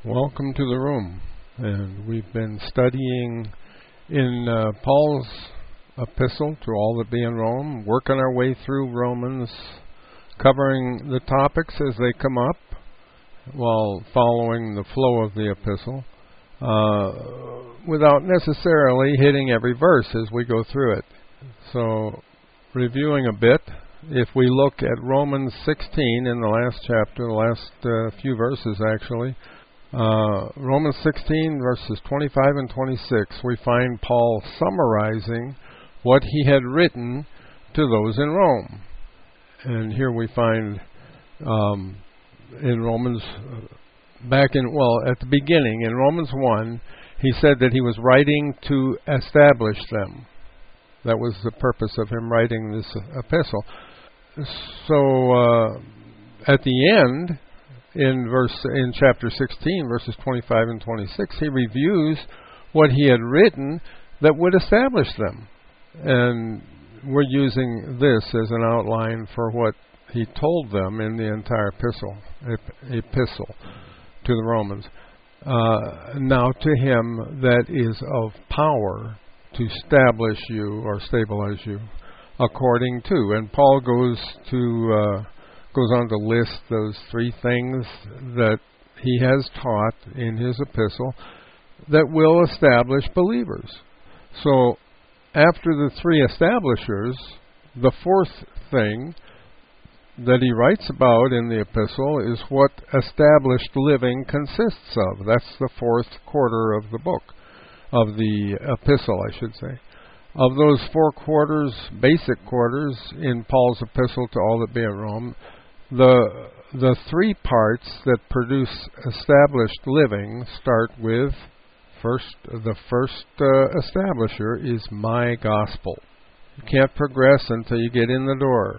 Welcome to the room. And we've been studying in Paul's epistle to all that be in Rome, working our way through Romans, covering the topics as they come up while following the flow of the epistle, without necessarily hitting every verse as we go through it. So, reviewing a bit, if we look at Romans 16 in the last chapter, the last few verses actually, Romans 16 verses 25 and 26, we find Paul summarizing what he had written to those in Rome. And here we find in Romans, at the beginning, in Romans 1, he said that he was writing to establish them. That was the purpose of him writing this epistle. So, at the end, in chapter 16, verses 25 and 26, he reviews what he had written that would establish them. And we're using this as an outline for what he told them in the entire epistle to the Romans. Now to him that is of power to establish you or stabilize you according to. And Paul goes on to list those three things that he has taught in his epistle that will establish believers. So after the three establishers, the fourth thing that he writes about in the epistle is what established living consists of. That's the fourth quarter of the book, of the epistle, I should say. Of those four quarters, basic quarters in Paul's epistle to all that be in Rome, the three parts that produce established living start with the first establisher is my gospel. You can't progress until you get in the door.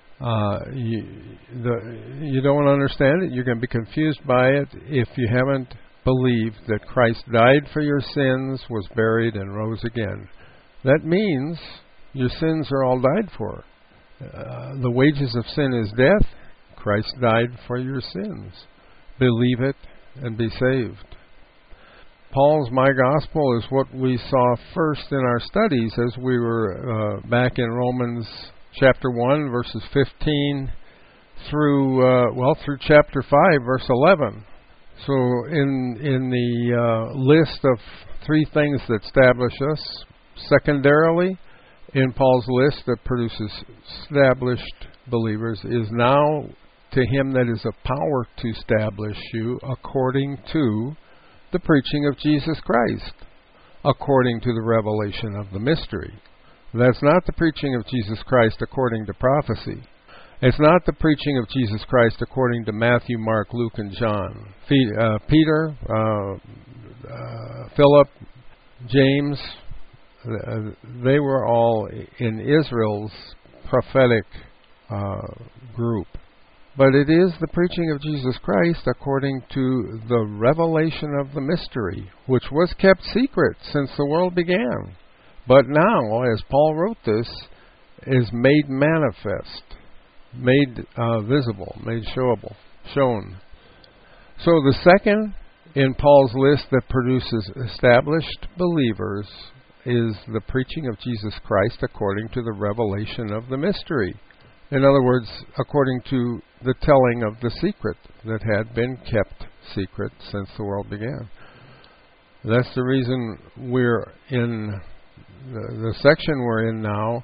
You don't understand it. You're going to be confused by it if you haven't believed that Christ died for your sins, was buried, and rose again. That means your sins are all died for. The wages of sin is death. Christ died for your sins. Believe it and be saved. Paul's My Gospel is what we saw first in our studies as we were back in Romans chapter 1, verses 15 through chapter 5, verse 11. So in the list of three things that establish us, secondarily, in Paul's list that produces established believers, is now to him that is of power to establish you according to the preaching of Jesus Christ, according to the revelation of the mystery. That's not the preaching of Jesus Christ according to prophecy. It's not the preaching of Jesus Christ according to Matthew, Mark, Luke, and John. Peter, Philip, James, they were all in Israel's prophetic group. But it is the preaching of Jesus Christ according to the revelation of the mystery, which was kept secret since the world began. But now, as Paul wrote this, is made manifest, made visible, made shown. So the second in Paul's list that produces established believers is the preaching of Jesus Christ according to the revelation of the mystery. In other words, according to the telling of the secret that had been kept secret since the world began. That's the reason we're in the section we're in now.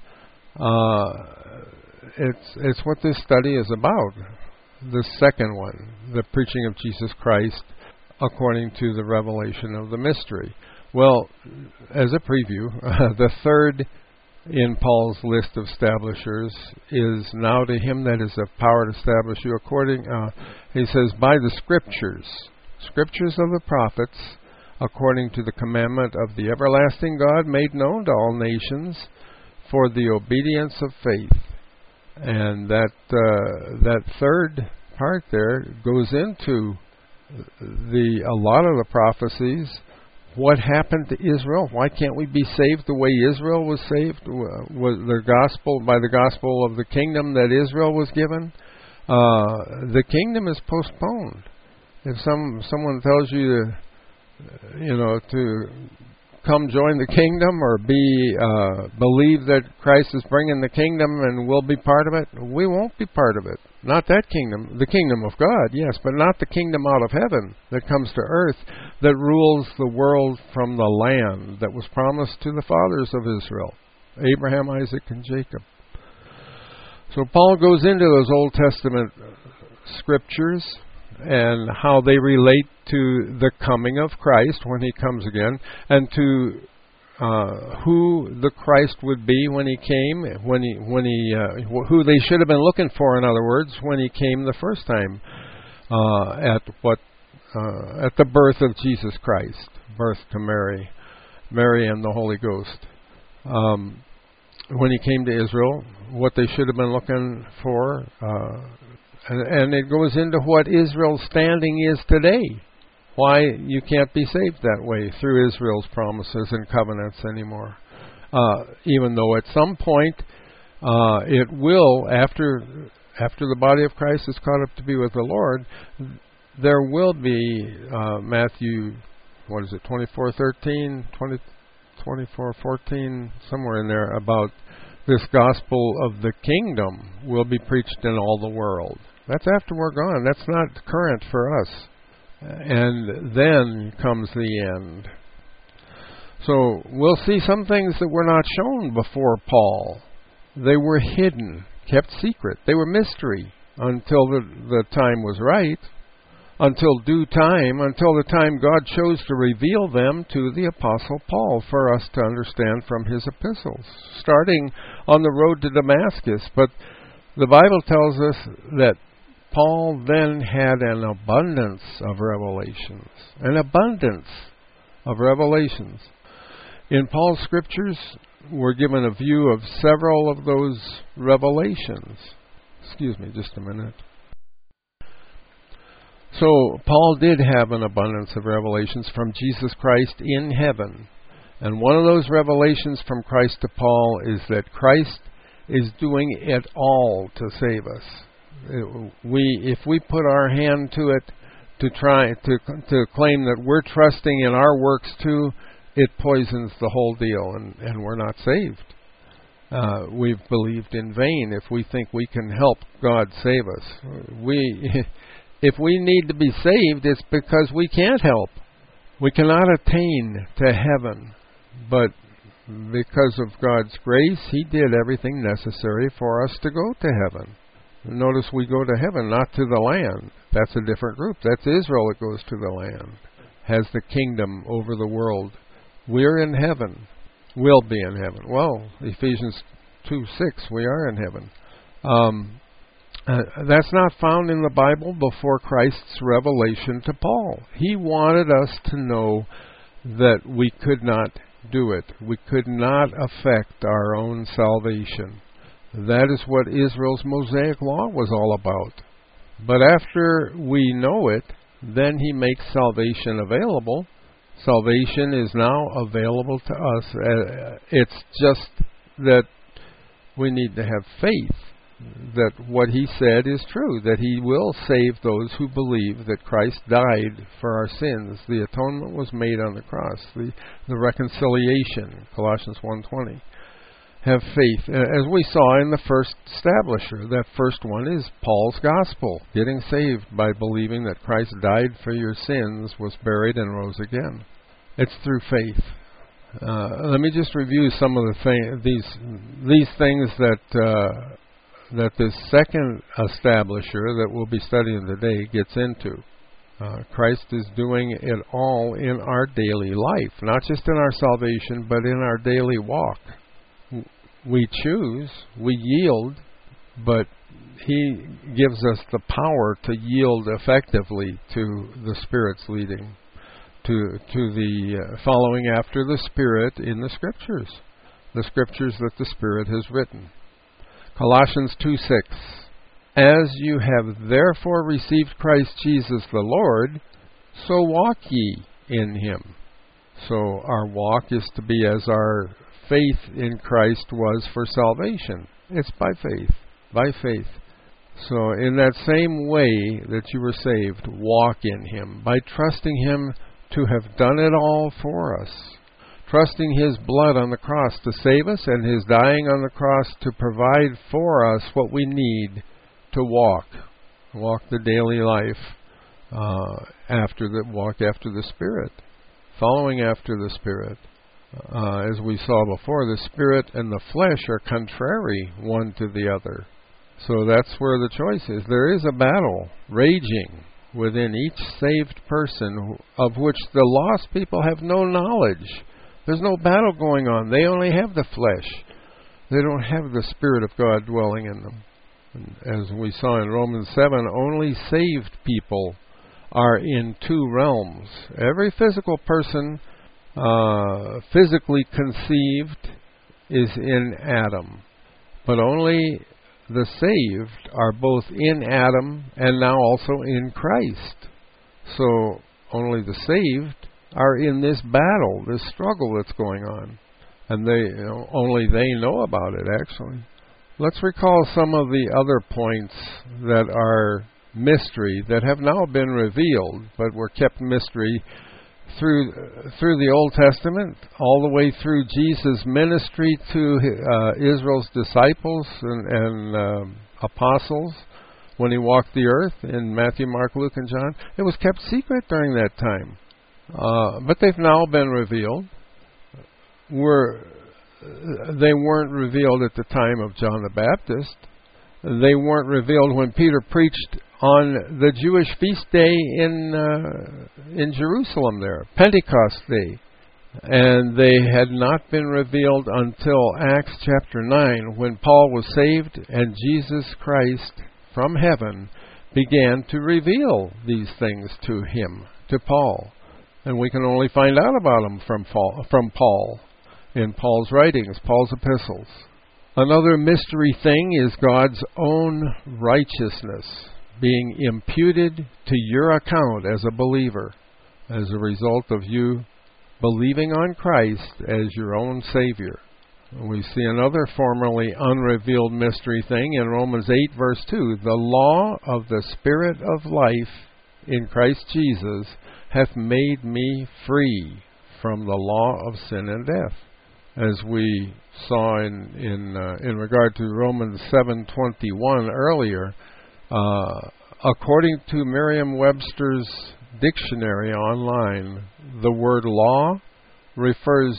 It's what this study is about. The second one, the preaching of Jesus Christ according to the revelation of the mystery. Well, as a preview, the third in Paul's list of establishers is now to him that is of power to establish you according, he says, by the scriptures of the prophets, according to the commandment of the everlasting God made known to all nations for the obedience of faith. And that third part there goes into a lot of the prophecies. What happened to Israel? Why can't we be saved the way Israel was saved? Was by the gospel of the kingdom that Israel was given? The kingdom is postponed. If someone tells you to come join the kingdom or believe that Christ is bringing the kingdom and we'll be part of it, we won't be part of it. Not that kingdom. The kingdom of God, yes, but not the kingdom out of heaven that comes to earth, that rules the world from the land that was promised to the fathers of Israel, Abraham, Isaac, and Jacob. So Paul goes into those Old Testament scriptures and how they relate to the coming of Christ when he comes again, and to who the Christ would be when he came, who they should have been looking for, in other words, when he came the first time at the birth of Jesus Christ, birth to Mary and the Holy Ghost. When he came to Israel, what they should have been looking for, and it goes into what Israel's standing is today. Why you can't be saved that way through Israel's promises and covenants anymore. Even though at some point it will, after the body of Christ is caught up to be with the Lord, there will be Matthew, 24:13, 24:14, somewhere in there, about this gospel of the kingdom will be preached in all the world. That's after we're gone. That's not current for us. And then comes the end. So we'll see some things that were not shown before Paul. They were hidden, kept secret. They were mystery until the time was right, until due time, until the time God chose to reveal them to the Apostle Paul for us to understand from his epistles, starting on the road to Damascus. But the Bible tells us that Paul then had an abundance of revelations. An abundance of revelations. In Paul's scriptures, we're given a view of several of those revelations. Excuse me just a minute. So, Paul did have an abundance of revelations from Jesus Christ in heaven. And one of those revelations from Christ to Paul is that Christ is doing it all to save us. If we put our hand to it to try to claim that we're trusting in our works too, it poisons the whole deal, and we're not saved. We've believed in vain if we think we can help God save us. If we need to be saved, it's because we can't help. We cannot attain to heaven, but because of God's grace, He did everything necessary for us to go to heaven. Notice we go to heaven, not to the land. That's a different group. That's Israel that goes to the land, has the kingdom over the world. We're in heaven. We'll be in heaven. Well, Ephesians 2:6, we are in heaven. That's not found in the Bible before Christ's revelation to Paul. He wanted us to know that we could not do it. We could not affect our own salvation. That is what Israel's Mosaic Law was all about. But after we know it, then He makes salvation available. Salvation is now available to us. It's just that we need to have faith that what He said is true, that He will save those who believe that Christ died for our sins. The atonement was made on the cross, the reconciliation, Colossians 1:20. Have faith. As we saw in the first establisher, that first one is Paul's gospel, getting saved by believing that Christ died for your sins, was buried, and rose again. It's through faith. Let me just review some of these things that this second establisher that we'll be studying today gets into. Christ is doing it all in our daily life, not just in our salvation, but in our daily walk. We choose, we yield, but He gives us the power to yield effectively to the Spirit's leading, to the following after the Spirit in the Scriptures that the Spirit has written. Colossians 2:6, As you have therefore received Christ Jesus the Lord, so walk ye in Him. So our walk is to be as our faith in Christ was for salvation. It's by faith. By faith. So in that same way that you were saved, walk in Him by trusting Him to have done it all for us. Trusting His blood on the cross to save us and His dying on the cross to provide for us what we need to walk the daily life walk after the Spirit, following after the Spirit. As we saw before, the Spirit and the flesh are contrary one to the other. So that's where the choice is. There is a battle raging within each saved person of which the lost people have no knowledge. There's no battle going on. They only have the flesh. They don't have the Spirit of God dwelling in them. And as we saw in Romans 7, only saved people are in two realms. Every physical person physically conceived is in Adam. But only the saved are both in Adam and now also in Christ. So only the saved are in this battle, this struggle that's going on. And only they know about it, actually. Let's recall some of the other points that are mystery, that have now been revealed, but were kept mystery through the Old Testament, all the way through Jesus' ministry to Israel's disciples and apostles when He walked the earth in Matthew, Mark, Luke, and John. It was kept secret during that time. But they've now been revealed. They weren't revealed at the time of John the Baptist. They weren't revealed when Peter preached on the Jewish feast day in Jerusalem there, Pentecost Day. And they had not been revealed until Acts chapter 9, when Paul was saved and Jesus Christ from heaven began to reveal these things to him, to Paul. And we can only find out about them from Paul, in Paul's writings, Paul's epistles. Another mystery thing is God's own righteousness being imputed to your account as a believer, as a result of you believing on Christ as your own Savior. We see another formerly unrevealed mystery thing in Romans 8, verse 2. The law of the Spirit of life in Christ Jesus hath made me free from the law of sin and death. As we saw in regard to Romans 7:21 earlier, according to Merriam-Webster's dictionary online, the word law refers,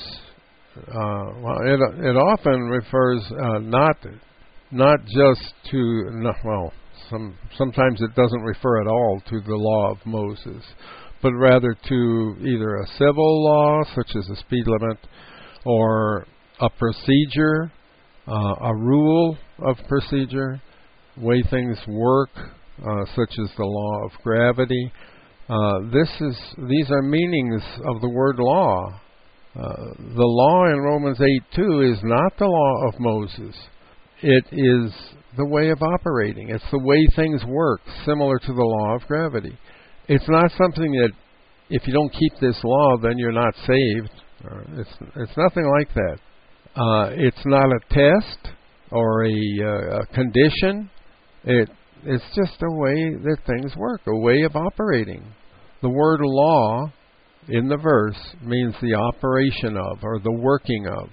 it often refers not just to, sometimes it doesn't refer at all to the law of Moses, but rather to either a civil law, such as the speed limit, or a procedure, a rule of procedure, way things work, such as the law of gravity. These are meanings of the word law. The law in Romans 8:2 is not the law of Moses. It is the way of operating. It's the way things work, similar to the law of gravity. It's not something that if you don't keep this law, then you're not saved. It's nothing like that. It's not a test or a condition. It's just a way that things work, a way of operating. The word law in the verse means the operation of, or the working of.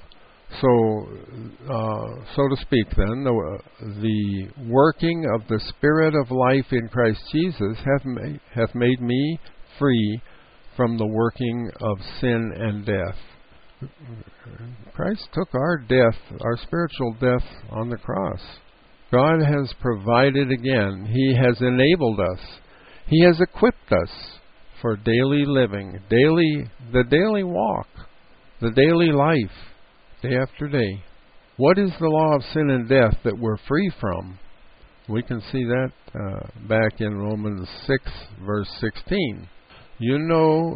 So to speak then, the working of the Spirit of life in Christ Jesus hath made me free from the working of sin and death. Christ took our death, our spiritual death, on the cross. God has provided again. He has enabled us. He has equipped us for daily living, the daily walk, the daily life, day after day. What is the law of sin and death that we're free from? We can see that back in Romans 6, verse 16. Know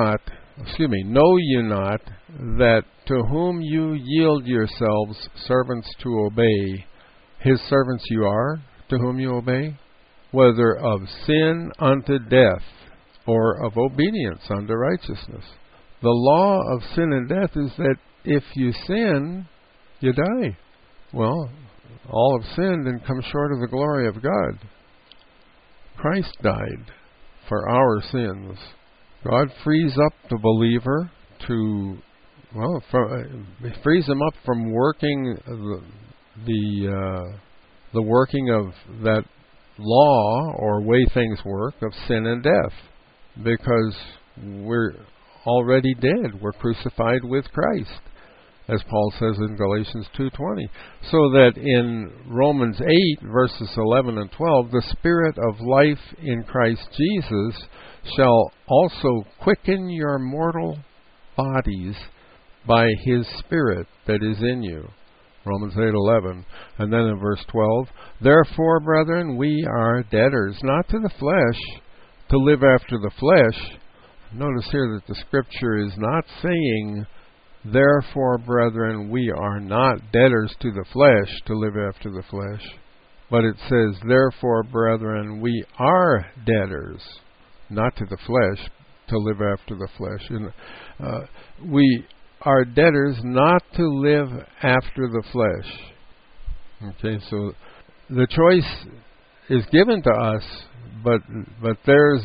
ye not that to whom you yield yourselves servants to obey, his servants you are, to whom you obey, whether of sin unto death, or of obedience unto righteousness. The law of sin and death is that if you sin, you die. Well, all have sinned and come short of the glory of God. Christ died for our sins. God frees up the believer to, frees him up from working the working of that law or way things work of sin and death, because we're already dead. We're crucified with Christ, as Paul says in Galatians 2:20. So that in Romans 8, verses 11 and 12, the Spirit of life in Christ Jesus shall also quicken your mortal bodies by His Spirit that is in you. Romans 8:11. And then in verse 12, therefore, brethren, we are debtors, not to the flesh, to live after the flesh. Notice here that the Scripture is not saying, therefore, brethren, we are not debtors to the flesh to live after the flesh. But it says, therefore, brethren, we are debtors, not to the flesh, to live after the flesh. And, we are debtors not to live after the flesh. Okay, so the choice is given to us, but there's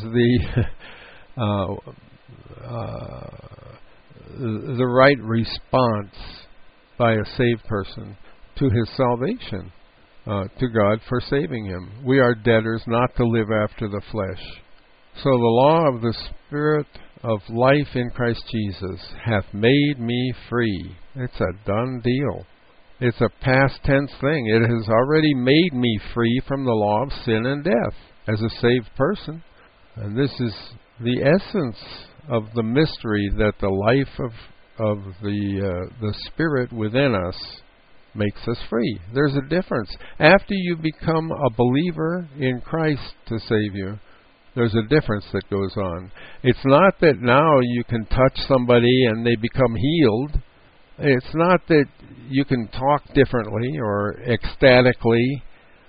the right response by a saved person to his salvation, to God for saving him. We are debtors not to live after the flesh. So the law of the Spirit of life in Christ Jesus hath made me free. It's a done deal. It's a past tense thing. It has already made me free from the law of sin and death as a saved person. And this is the essence of the mystery, that the life of the Spirit within us makes us free. There's a difference. After you become a believer in Christ to save you, there's a difference that goes on. It's not that now you can touch somebody and they become healed. It's not that you can talk differently or ecstatically.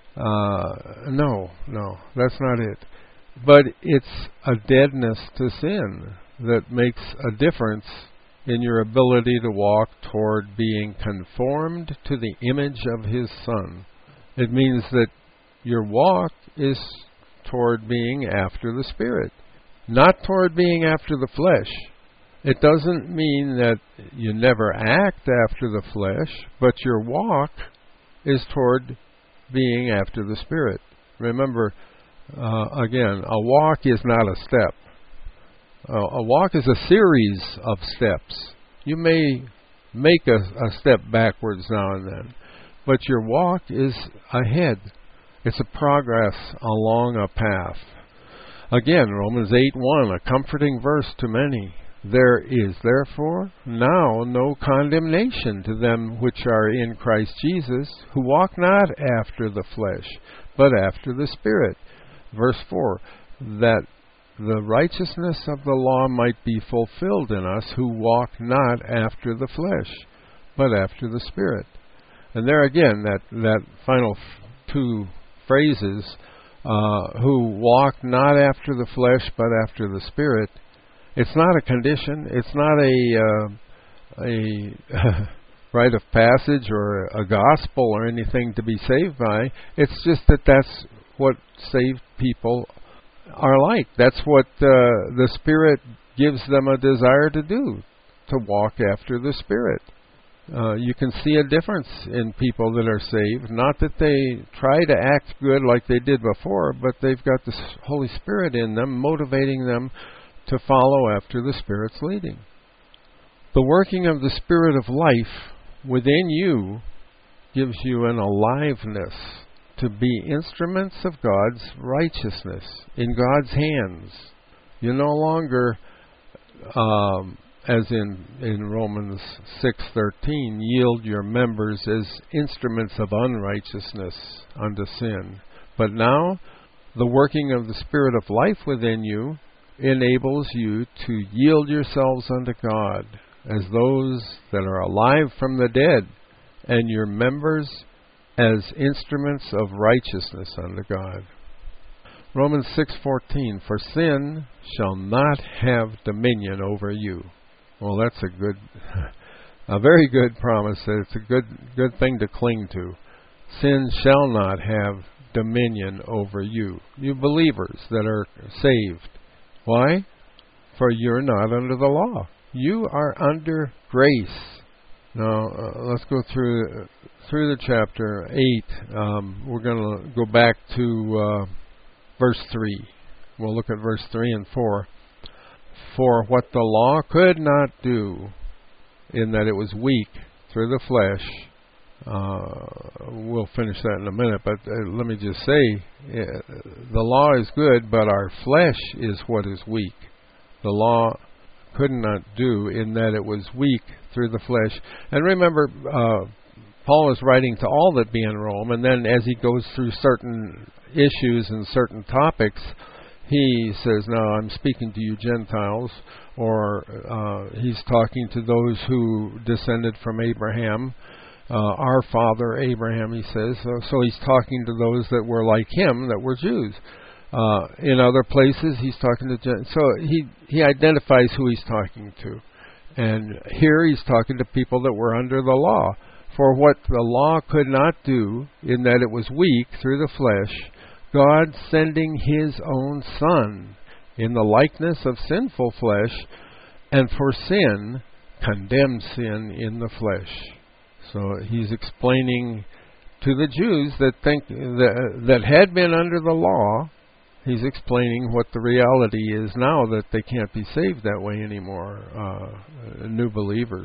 No, that's not it. But it's a deadness to sin that makes a difference in your ability to walk toward being conformed to the image of His Son. It means that your walk is toward being after the Spirit, not toward being after the flesh. It doesn't mean that you never act after the flesh, but your walk is toward being after the Spirit. Remember, again, a walk is not a step. A walk is a series of steps. You may make a step backwards now and then, but your walk is ahead. It's a progress along a path. Again, Romans 8:1, a comforting verse to many. There is therefore now no condemnation to them which are in Christ Jesus, who walk not after the flesh, but after the Spirit. Verse 4, that the righteousness of the law might be fulfilled in us who walk not after the flesh, but after the Spirit. And there again, that final two phrases, who walk not after the flesh, but after the Spirit. It's not a condition. It's not a rite of passage or a gospel or anything to be saved by. It's just that that's what saved people are like. That's what the Spirit gives them a desire to do, to walk after the Spirit. You can see a difference in people that are saved. Not that they try to act good like they did before, but they've got the Holy Spirit in them, motivating them to follow after the Spirit's leading. The working of the Spirit of life within you gives you an aliveness to be instruments of God's righteousness in God's hands. You no longer, as in Romans 6:13, yield your members as instruments of unrighteousness unto sin. But now, the working of the Spirit of life within you enables you to yield yourselves unto God as those that are alive from the dead, and your members as instruments of righteousness unto God. Romans 6:14, for sin shall not have dominion over you. Well, that's a very good promise. It's a good thing to cling to. sin shall not have dominion over you. You believers that are saved. Why? For you're not under the law. You are under grace. Now, let's go through the chapter 8. We're going to go back to verse 3. We'll look at verse 3 and 4. For what the law could not do, in that it was weak through the flesh. We'll finish that in a minute, but let me just say, the law is good, but our flesh is what is weak. The law could not do, in that it was weak through the flesh. And remember, Paul is writing to all that be in Rome, and then as he goes through certain issues and certain topics, he says, now I'm speaking to you Gentiles, or he's talking to those who descended from Abraham, our father Abraham, he says. So he's talking to those that were like him, that were Jews. In other places, he's talking to Gentiles. So he identifies who he's talking to. And here he's talking to people that were under the law. For what the law could not do, in that it was weak through the flesh, God sending His own Son in the likeness of sinful flesh, and for sin, condemned sin in the flesh. So he's explaining to the Jews that think that had been under the law, he's explaining what the reality is now, that they can't be saved that way anymore, new believers.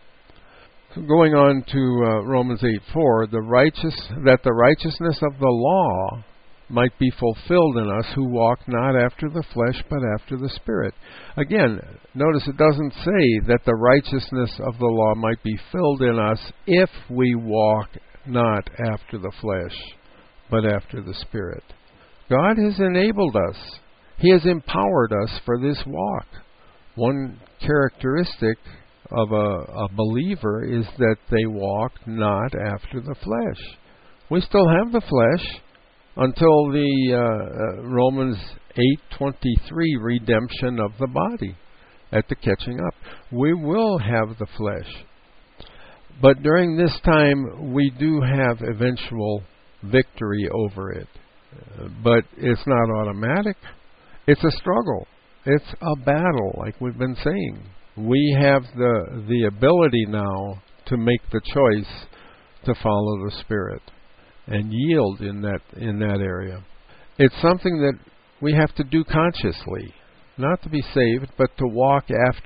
So going on to Romans 8:4, that the righteousness of the law might be fulfilled in us who walk not after the flesh but after the Spirit. Again, notice it doesn't say that the righteousness of the law might be filled in us if we walk not after the flesh but after the Spirit. God has enabled us. He has empowered us for this walk. One characteristic of a believer is that they walk not after the flesh. We still have the flesh until the Romans 8:23 redemption of the body at the catching up. We will have the flesh. But during this time, we do have eventual victory over it. But it's not automatic. It's a struggle. It's a battle, like we've been saying. We have the ability now to make the choice to follow the Spirit and yield in that area. It's something that we have to do consciously, not to be saved, but to walk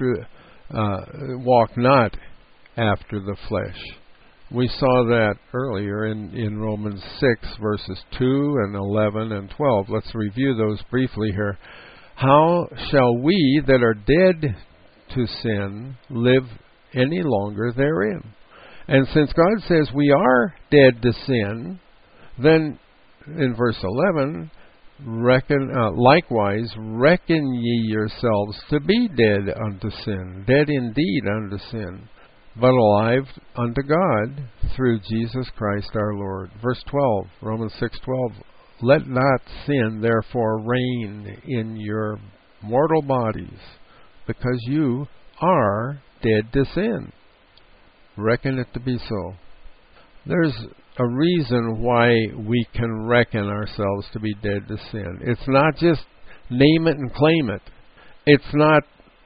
not after the flesh. We saw that earlier in Romans 6, verses 2 and 11 and 12. Let's review those briefly here. How shall we that are dead to sin live any longer therein? And since God says we are dead to sin, then in verse 11, likewise reckon ye yourselves to be dead unto sin, dead indeed unto sin, but alive unto God through Jesus Christ our Lord. Verse 12, Romans 6:12, let not sin therefore reign in your mortal bodies, because you are dead to sin. Reckon it to be so. There's a reason why we can reckon ourselves to be dead to sin. It's not just name it and claim it. It's not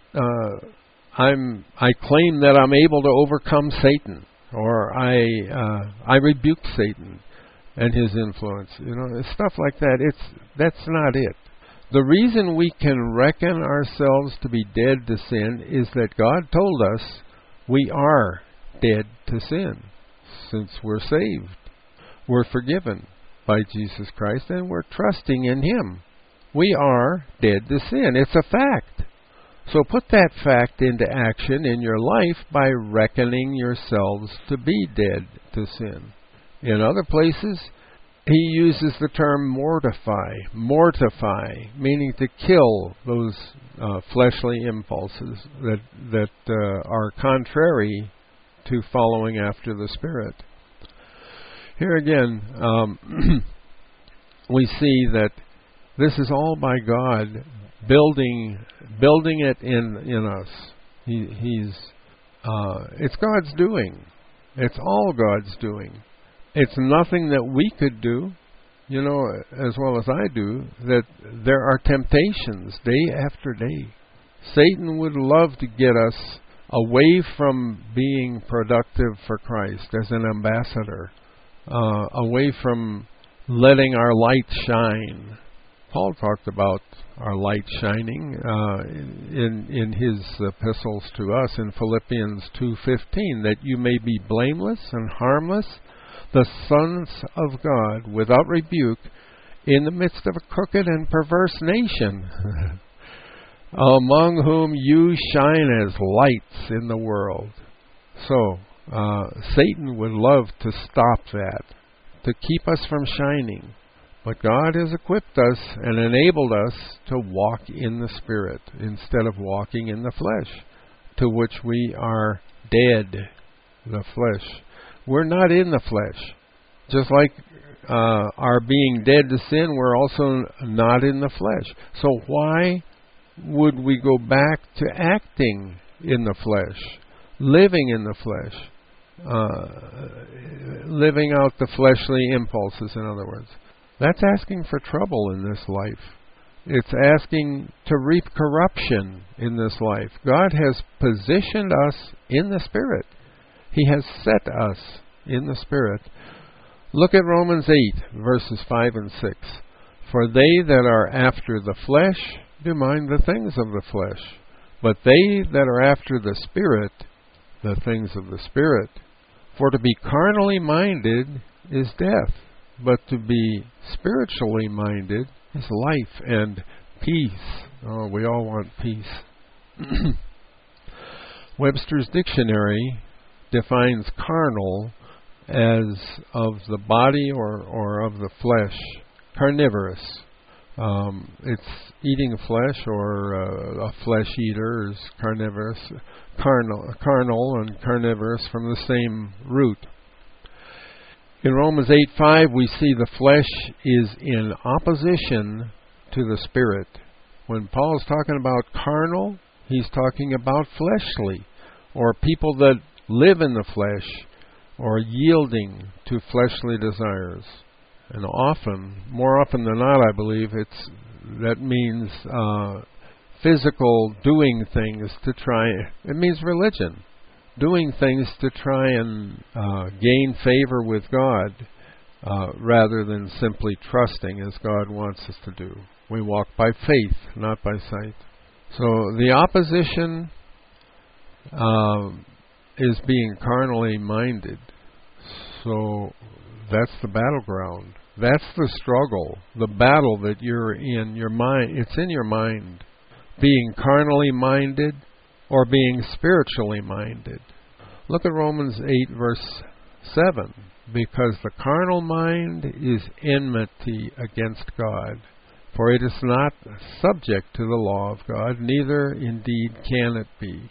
I claim that I'm able to overcome Satan, or I rebuke Satan and his influence. Stuff like that. That's not it. The reason we can reckon ourselves to be dead to sin is that God told us we are dead to sin. Since we're saved, we're forgiven by Jesus Christ, and we're trusting in Him. We are dead to sin. It's a fact. So put that fact into action in your life by reckoning yourselves to be dead to sin. In other places, he uses the term mortify, meaning to kill those fleshly impulses that are contrary to following after the Spirit. Here again, we see that this is all by God building it in us. It's God's doing. It's all God's doing. It's nothing that we could do, you know, as well as I do, that there are temptations day after day. Satan would love to get us away from being productive for Christ as an ambassador, away from letting our light shine. Paul talked about our light shining in his epistles to us in Philippians 2:15, that you may be blameless and harmless, the sons of God, without rebuke, in the midst of a crooked and perverse nation, among whom you shine as lights in the world. So, Satan would love to stop that, to keep us from shining. But God has equipped us and enabled us to walk in the Spirit instead of walking in the flesh, to which we are dead, the flesh. We're not in the flesh. Just like our being dead to sin, we're also not in the flesh. So why would we go back to acting in the flesh, living in the flesh, living out the fleshly impulses, in other words? That's asking for trouble in this life. It's asking to reap corruption in this life. God has positioned us in the Spirit. He has set us in the Spirit. Look at Romans 8, verses 5 and 6. For they that are after the flesh do mind the things of the flesh, but they that are after the Spirit, the things of the Spirit. For to be carnally minded is death, but to be spiritually minded is life and peace. Oh, we all want peace. Webster's Dictionary defines carnal as of the body or of the flesh, carnivorous. It's eating flesh, or a flesh eater is carnivorous, carnal and carnivorous from the same root. In Romans 8:5, we see the flesh is in opposition to the Spirit. When Paul is talking about carnal, he's talking about fleshly, or people that live in the flesh, or yielding to fleshly desires. And more often than not, I believe, that means physical doing things to try. It means religion. Doing things to try and gain favor with God, rather than simply trusting as God wants us to do. We walk by faith, not by sight. So the opposition is being carnally minded. So that's the battleground. That's the struggle, the battle that you're in your mind. It's in your mind. Being carnally minded or being spiritually minded. Look at Romans 8, verse 7. Because the carnal mind is enmity against God, for it is not subject to the law of God, neither indeed can it be.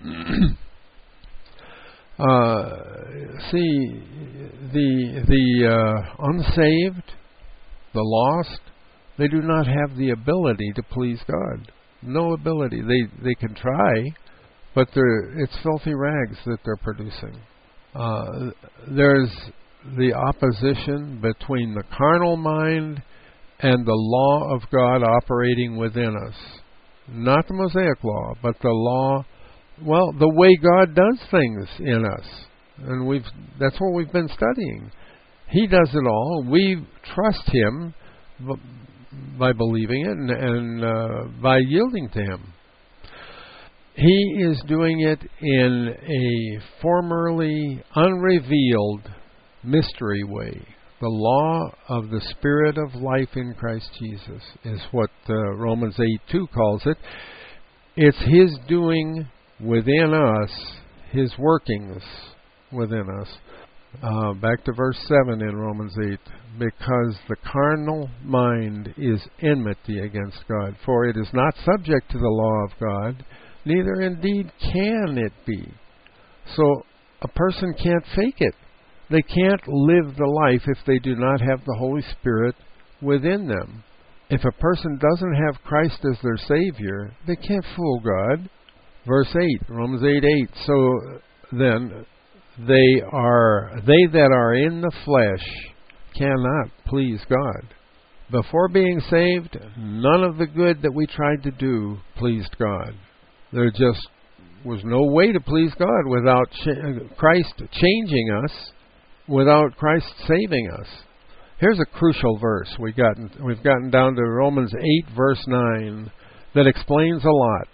See, the unsaved, the lost, they do not have the ability to please God. No ability. They can try, but it's filthy rags that they're producing. There's the opposition between the carnal mind and the law of God operating within us. Not the Mosaic law, but the law, the way God does things in us. And that's what we've been studying. He does it all. We trust Him by believing it and by yielding to Him. He is doing it in a formerly unrevealed mystery way. The law of the Spirit of life in Christ Jesus is what Romans 8:2 calls it. It's His doing within us, His workings within us. Back to verse 7 in Romans 8. Because the carnal mind is enmity against God, for it is not subject to the law of God, neither indeed can it be. So a person can't fake it. They can't live the life if they do not have the Holy Spirit within them. If a person doesn't have Christ as their Savior, they can't fool God. Verse 8, Romans 8:8. So then, they that are in the flesh cannot please God. Before being saved, none of the good that we tried to do pleased God. There just was no way to please God without Christ changing us, without Christ saving us. Here's a crucial verse. We've gotten down to Romans 8, verse 9, that explains a lot.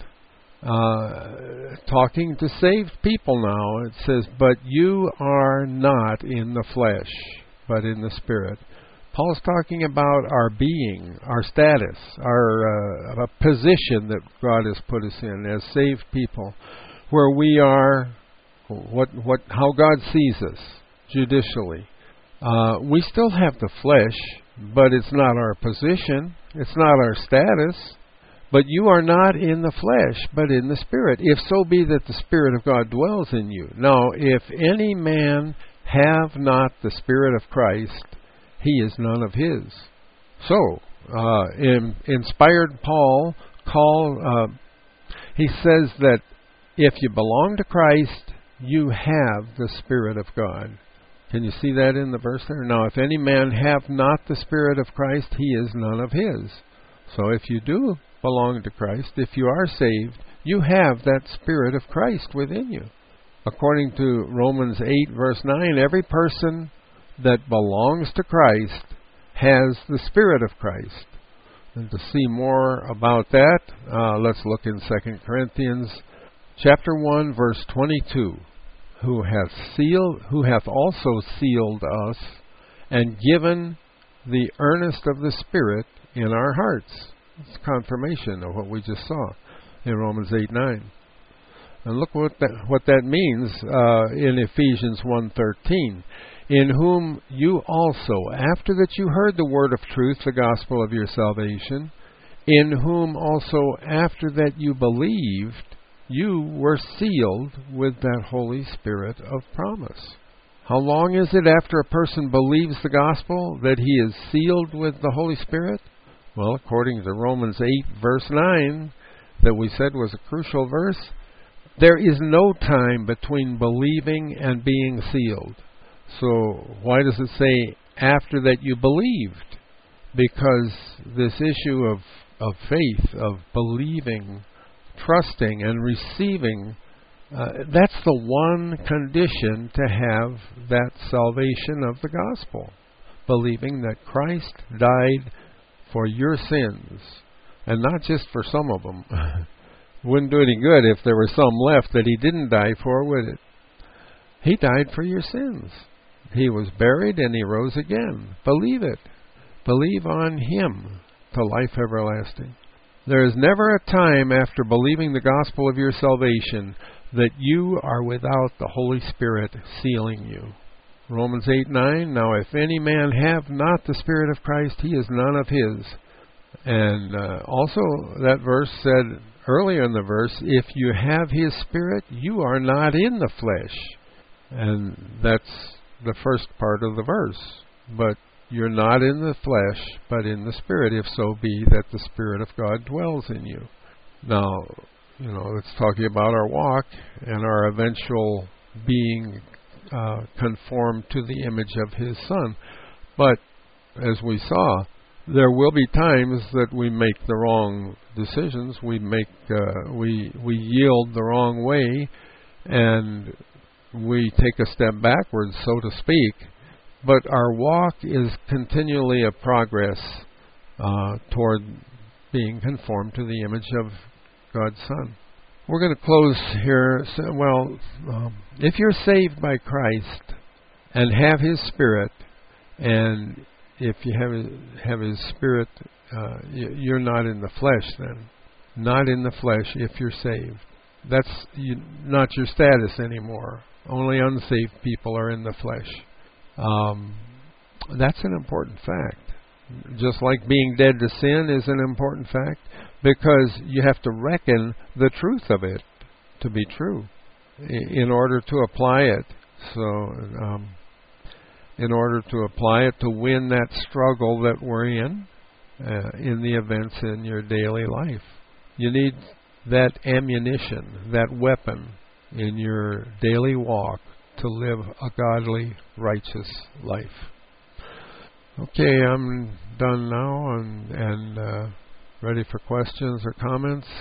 Talking to saved people now, it says, "But you are not in the flesh, but in the Spirit." Paul's talking about our being, our status, our position that God has put us in as saved people, where we are, how God sees us judicially. We still have the flesh, but it's not our position, it's not our status. But you are not in the flesh, but in the Spirit, if so be that the Spirit of God dwells in you. Now, if any man have not the Spirit of Christ, he is none of his. So, inspired Paul, he says that if you belong to Christ, you have the Spirit of God. Can you see that in the verse there? Now, if any man have not the Spirit of Christ, he is none of his. So if you do belong to Christ, if you are saved, you have that Spirit of Christ within you. According to Romans 8, verse 9, every person that belongs to Christ has the Spirit of Christ. And to see more about that, let's look in 2 Corinthians chapter 1, verse 22. Who hath also sealed us and given the earnest of the Spirit in our hearts. It's confirmation of what we just saw in Romans 8:9. And look what that means in Ephesians 1:13. In whom you also, after that you heard the word of truth, the gospel of your salvation, in whom also after that you believed, you were sealed with that Holy Spirit of promise. How long is it after a person believes the gospel that he is sealed with the Holy Spirit? Well, according to Romans 8, verse 9, that we said was a crucial verse, there is no time between believing and being sealed. So why does it say after that you believed? Because this issue of faith, of believing, trusting and receiving, that's the one condition to have that salvation of the gospel. Believing that Christ died for your sins, and not just for some of them. Wouldn't do any good if there were some left that he didn't die for, would it? He died for your sins. He was buried and he rose again. Believe it. Believe on him to life everlasting. There is never a time after believing the gospel of your salvation that you are without the Holy Spirit sealing you. Romans 8:9, now if any man have not the Spirit of Christ, he is none of his. And also that verse said earlier in the verse, if you have his Spirit, you are not in the flesh. And that's the first part of the verse. But you're not in the flesh, but in the Spirit, if so be that the Spirit of God dwells in you. Now, it's talking about our walk and our eventual being conformed to the image of his Son. But, as we saw, there will be times that we make the wrong decisions. We yield the wrong way, and we take a step backwards, so to speak. But our walk is continually a progress toward being conformed to the image of God's Son. We're going to close here. If you're saved by Christ and have his Spirit, and if you have his Spirit, you're not in the flesh then. Not in the flesh if you're saved. That's not your status anymore. Only unsaved people are in the flesh. That's an important fact. Just like being dead to sin is an important fact, because you have to reckon the truth of it to be true in order to apply it. So, in order to apply it to win that struggle that we're in the events in your daily life, you need that ammunition, that weapon in your daily walk to live a godly, righteous life. Okay, I'm done now and ready for questions or comments.